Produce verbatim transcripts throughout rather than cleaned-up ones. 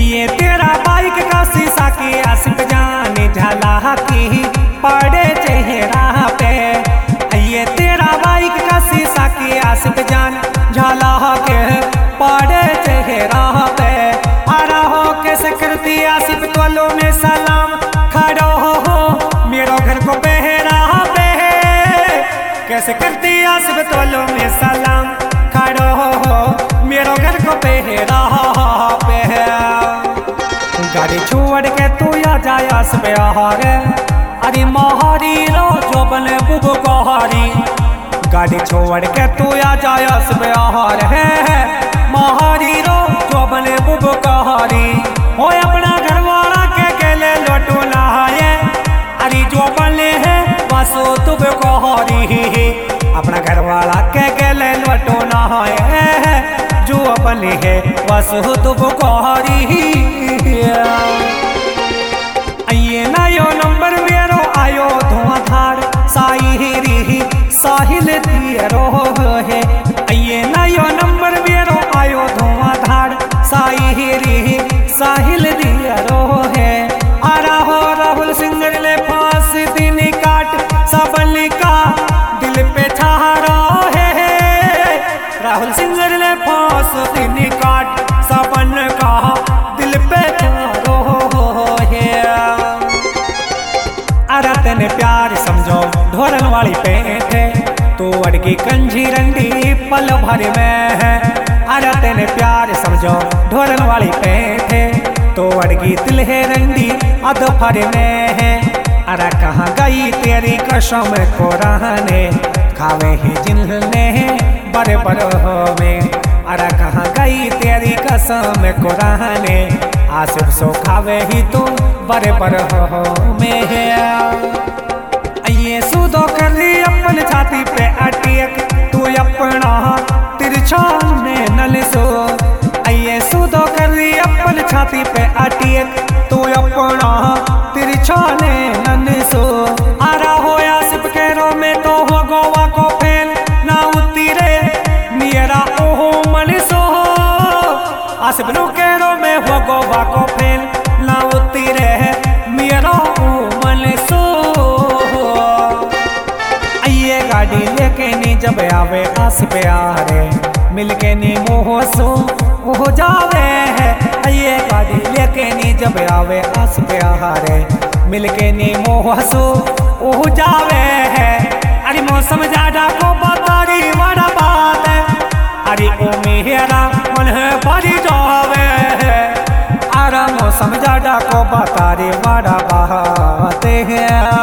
ये तेरा बाइक का शीशा की आसिफ जान झला की पड़े चेहरा पे। ये तेरा बाइक का शीशा की आसिफ जान झला के पड़े चेहरा पे। हरा हो कैसे करती आसिफ तोलो में सलाम खड़ो हो मेरो घर को बहरा पे। कैसे करती आसिफ तोलो में सलाम खड़ो हो मेरो घर को बहरा पे। गाड़ी छोड़ के तू आ जाए आसिफ हारे अरे महारी रो जो बने बुबो गोहारी। गाड़ी छोड़ के तू आ जाए आसिफ हारे महारी रो जो बने बुबो गोहारी। हो अपना घर वाला के केले लोटू नहाए अरे जो बने हैं बसो तुब गोहारी। अपना घर वाला के केले लोटू नहाए जो बने है बसो तुब गोहारी। ये नयो नंबर मेरो आयो धुआंधार साहिरी साहिल दियरो है। ये नयो नंबर मेरो आयो धुआंधार साहिरी साहिल दियरो है। आरा हो राहुल सिंह ले फांस दिन काट सबल का दिल पे छारा है। राहुल सिंह ले फांस दिन काट सबन का दिल पे छारो है। अरे तेने प्यार समझो ढोरन वाली पेट है तू अड़की कंजी रंडी पल भर में है। अरे तेने प्यार समझो ढोरन वाली पेट है तो अड़की दिल है रंडी अध भर में है। अरे कहाँ गई तेरी कसम को रहने खावे ही जिन्हने बड़े बड़ो में। अरे कहाँ गई तेरी कसम को रहने आसिफ सो खावे ही तू बड़े बड़ो में है। ये सुधो कर ली अपन छाती पे अटियक तू अपना तिरछा ने नल सो। ये सुधो कर ली अपन छाती पे अटियक तू अपना तिरछा ने नल सो। आरा हो आसिफ केरो में तो हो गोवा को फेल ना उतरे मेरा ओहो मन सो। आसिफ नो केरो में हो गोवा को फेल ना उतरे मेरा मन सो। ये गाड़ी लेके नी जब आवे आसिफ यारे मिलके नी मोह सो हो जावे है। ये गाड़ी लेके नी जब आवे आसिफ यारे मिलके नी मोह सो हो जावे है। अरे मौसम ज्यादा को बतारी बड़ा बात है अरे ओ मेरा मन है भरी जावे है। अरे मौसम ज्यादा को बतारी बड़ा बात है।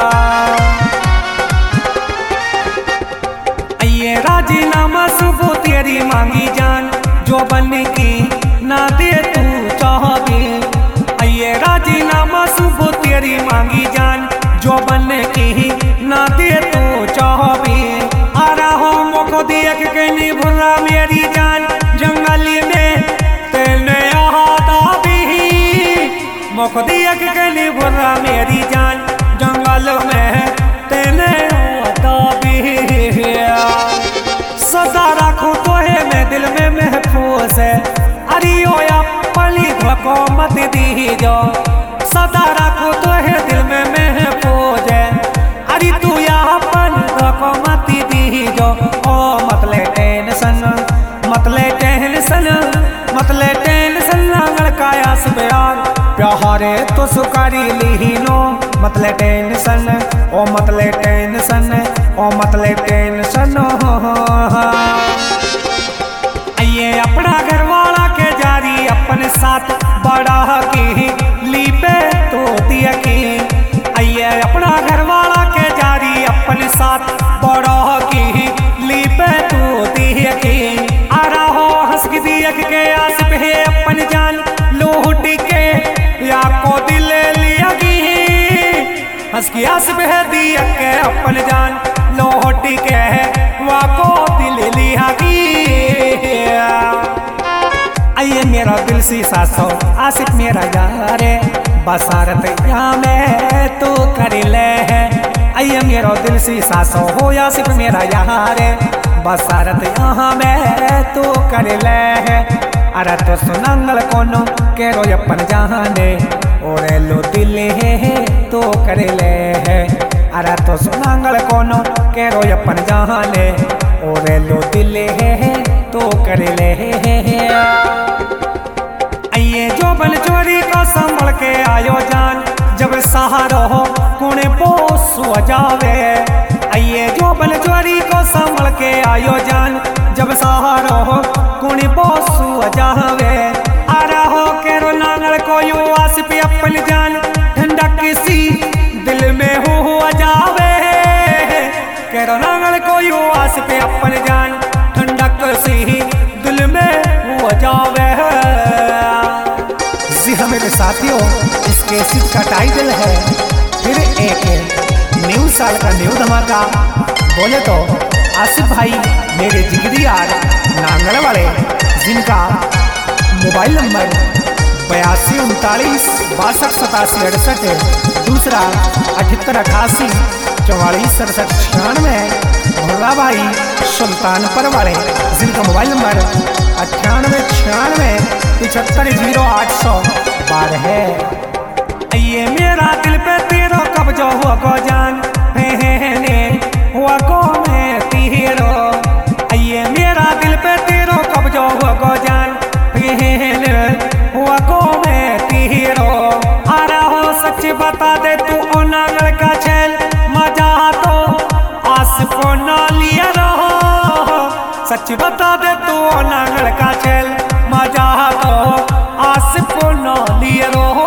ये राजीनामा सुबह तेरी मांगी जान जो बनने की ना दे तू चाहबी। ये राजीनामा सुबह तेरी मांगी जान जो बनने की ना दे तू चाहबी। आरा हो मोको दिया के कहनी भुरा मेरी जान जंगली में तेने आता भी। मोको दिया के कहनी भुरा मेरी जान जंगल में तेने आता भी। सदा रखो तो है मैं दिल में महफूज है अरे ओया पली धोको मत दी जो। सदा रखो तो है दिल में महफूज है अरे तू यहाँ पल धोको मत दी जो। ओ मतले टेंशन मतले टेंशन मतले टेंशन लड़का आसिफ यार प्यारे तो सुकारी लीनो मतले टेंशन ओ मतले टेंशन ओ मतले टेंशन। ये अपना घर वाला के जारी अपन साथ बड़ा की लीपे तो दिया की। ये अपना घर वाला के जारी अपन साथ बड़ा की लीपे तो दिया की। आरा हो हंस की दिया के आसिफ है अपन जान लूट के या को दिल लिया की। हंस की आसिफ है दिया के अपन जान लौट के वाको दिल लिया की। आइए मेरा दिल शीशा सो आसिफ मेरा यारे बसारत यहाँ में तू कर ले है। आइए मेरा दिल शीशा सो हो आसिफ मेरा यारे बसारत यहाँ में तू कर ले है। अरे तो सुनांगल कोनो केरो अपन जाने और लो दिल है तो कर ले है। अरे तो सुनांगल कोनो केरो अपन जाने और लो दिल है तो कर ले है। ये जो बल चोरी को संभल के आयो जान जब सहारो हो कुणे पोस जावे। ये जो बल चोरी को संभल के आयो जान जब सहारो हो कुणी पोस जावे। आरा हो के रो नांगल को यू आस पे अपन जान ठंडा किसी दिल में हो जावे। के रो नांगल को यू आस पे अपन जान ठंडा किसी दिल में हो जावे। जी हाँ मेरे साथियों, इस कैसेट का टाइटल है फिर एक न्यू साल का न्यू धमाका। बोले तो आसिफ भाई मेरे जिगरी यार नांगल वाले, जिनका मोबाइल नंबर बयासी उनतालीस बासठ सतासी अड़सठ है, दूसरा अठहत्तर अठासी चौवालीस सड़सठ छियानवे। भोला भाई सुल्तानपुर वाले, जिनका मोबाइल नंबर अट्ठानवे छियानवे पिछहत्तर जीरो आठ सौ बारह है। ये मेरा दिल पे तेरो कब्जा हुआ को जान पहने हुआ को मैं तेरो। ये मेरा दिल पे तेरो कब्जा हुआ को जान पहने हुआ को मैं तेरो। आ रहा हो सच बता दे तू ओ नांगल का छेल मजा तो आस को ना लिया रहो। सच बता दे तू ओ नांगल का छेल मजा तो आस को ना लिया रहो।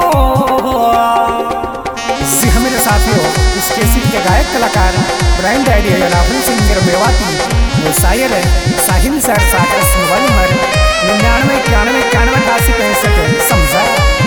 मेरे साथियों, इस कैसेट के गायक कलाकार ब्रांड आइडिया या राहुल सिंगर मेवाती, वो शायर है साहिल सर सागर मोबाइल नंबर निन्यानवे इक्यानवे इक्यानवे अठासी पैंसठ समझा।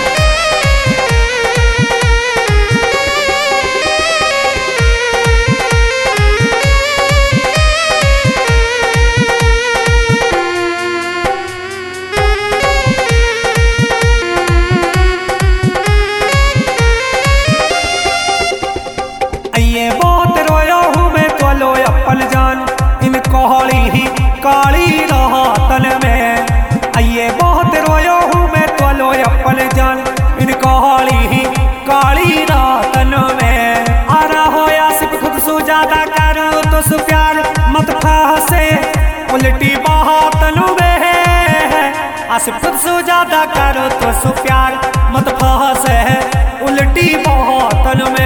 काली रहा तन में ये बहुत रोयो हूँ मैं तो लो अपन जान इन काली ही काली रातन में। आ रहा हो आसिफ खुद सो ज्यादा करो तो सु प्यार मत फासे उल्टी बातन में। आसिफ खुद सो ज्यादा करो तो सु प्यार मत फासे उल्टी बातन में।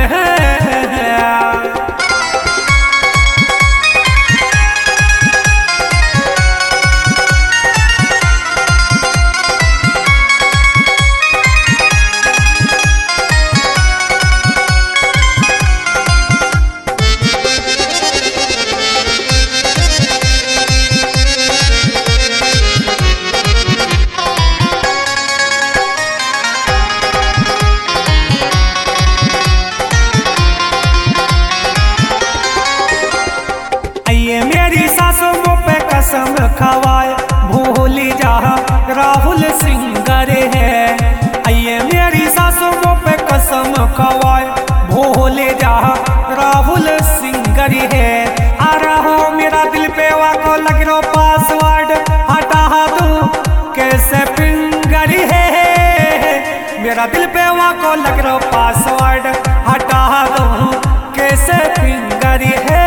कसम खवाए भूली जा राहुल सिंगर है। ये मेरी सासों पे कसम खवाए भूली जा राहुल सिंगर है। आ रहा हो मेरा दिल पे वाको लग रो पासवर्ड हटा दो कैसे फिंगर है। मेरा दिल पे वाको लग रो पासवर्ड हटा दो कैसे फिंगर है।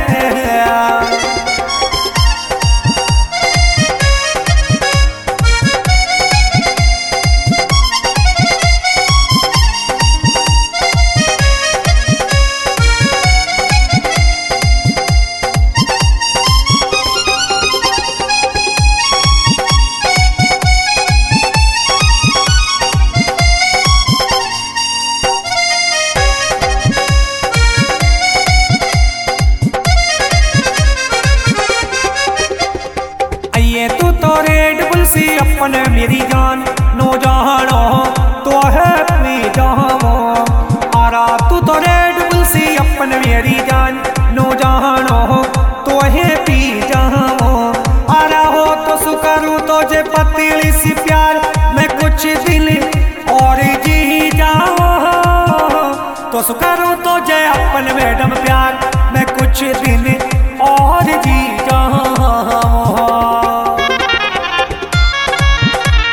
अपन मेरी जान नो जानो तो है मैं जावो। आरा तू तो रेड बुल सी अपन मेरी जान नो जानो तो है पी जावो। आरा हो तो सुकरू तो जे पतीली सी प्यार मैं कुछ दिन और जी जाओ। तो सुकरू तो जे अपन मैडम प्यार मैं कुछ दिन और जी जाओ।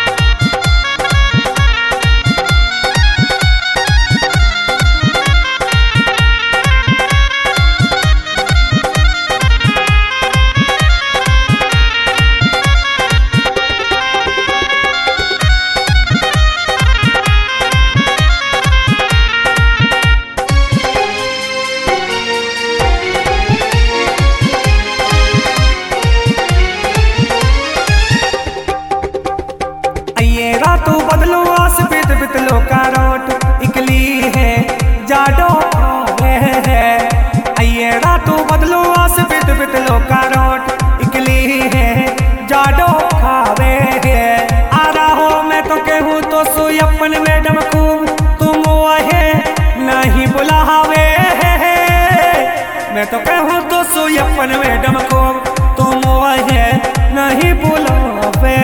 सो अपन मैडम खूब तुम है नहीं बुलावे। मैं तो कहूँ तो सो अपन मैडम खूब तुम है नहीं बुलावे।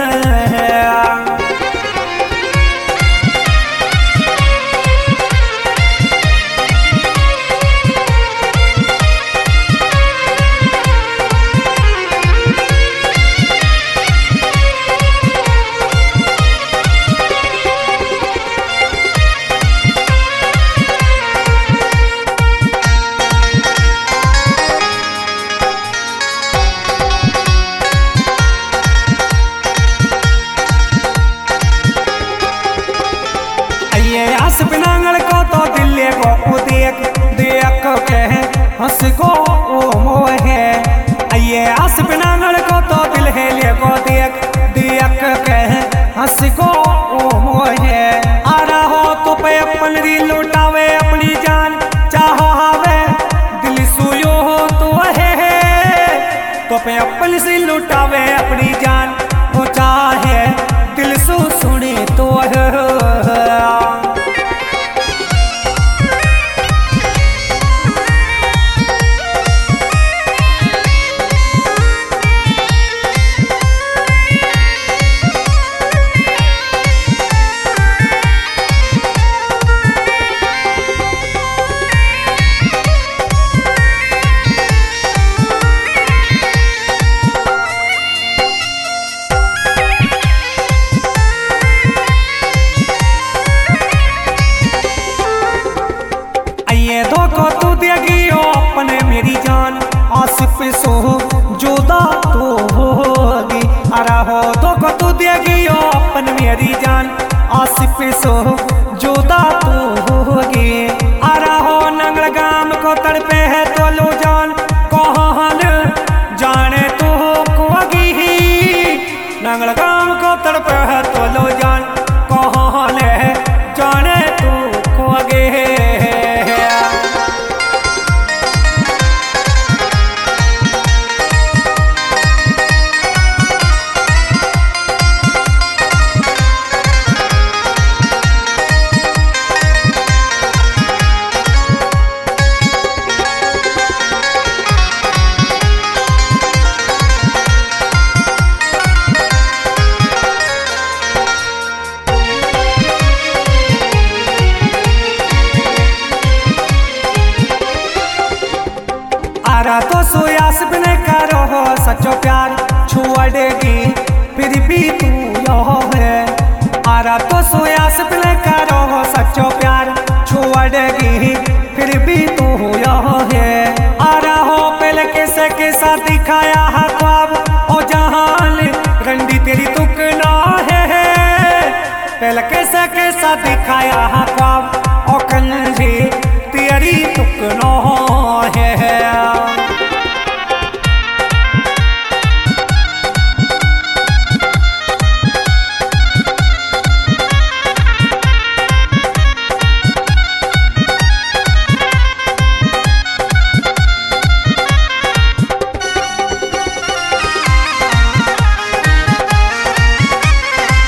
बिनांगल को तो दिल्ली को देख देख के हंस को ओ मोहे। ये आस बिनांगल को तो दिल है ले को देख देख के हंस को ओ मोहे। आ रहा तो पे अपन री लुटावे अपनी जान चाहवे दिल सुयो हो तो है। तो पे अपन से लुटावे अपनी जान वो चाहे दिल सु सुने तो है। धोखो तू देगी अपने मेरी जान आसिफ सो जुदा तो होगी। अरे हो धोखो तू देगी अपन मेरी जान आसिफ सो जुदा तो होगी। अरे हो नंगल गाम को तड़पे है तो लो जान कौन जाने तो कोगी। नंगल गाम को तड़पे है तो लो जान कौन जाने तो कोगी। आरा तो सोयास बिने करो हो सच्चो प्यार छोड़ेगी फिर भी तू यो है। आरा तो सोयास बिने करो हो सच्चो प्यार छोड़ेगी फिर भी तू यो है। आरा हो पहले कैसे कैसा दिखाया है ख्वाब ओ जहान रंडी तेरी तुक ना है। पहले कैसे कैसा दिखाया है ख्वाब ओ कंजी तेरी तुक ना है।